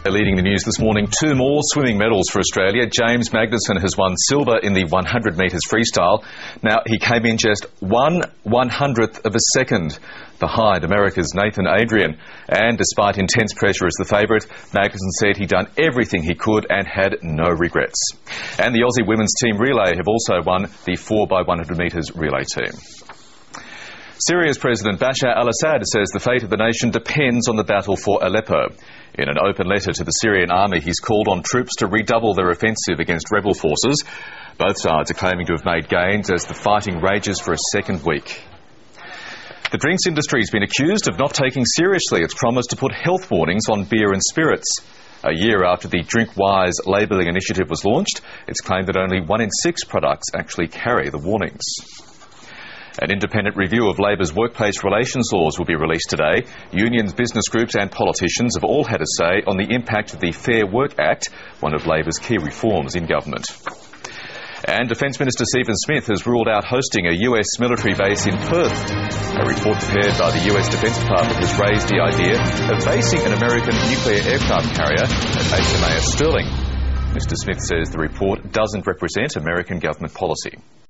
Leading the news this morning, 2 more swimming medals for Australia. James Magnussen has won silver in the 100 metres freestyle. Now, he came in just 1/100th of a second behind America's Nathan Adrian. And despite intense pressure as the favourite, Magnussen said he'd done everything he could and had no regrets. And the Aussie women's team relay have also won the 4x100 metres relay team. Syria's President Bashar al-Assad says the fate of the nation depends on the battle for Aleppo. In an open letter to the Syrian army, he's called on troops to redouble their offensive against rebel forces. Both sides are claiming to have made gains as the fighting rages for a second week. The drinks industry has been accused of not taking seriously its promise to put health warnings on beer and spirits. A year after the DrinkWise labelling initiative was launched, it's claimed that only 1 in 6 products actually carry the warnings. An independent review of Labor's workplace relations laws will be released today. Unions, business groups and politicians have all had a say on the impact of the Fair Work Act, one of Labor's key reforms in government. And Defence Minister Stephen Smith has ruled out hosting a US military base in Perth. A report prepared by the US Defence Department has raised the idea of basing an American nuclear aircraft carrier at HMAS Sterling. Mr Smith says the report doesn't represent American government policy.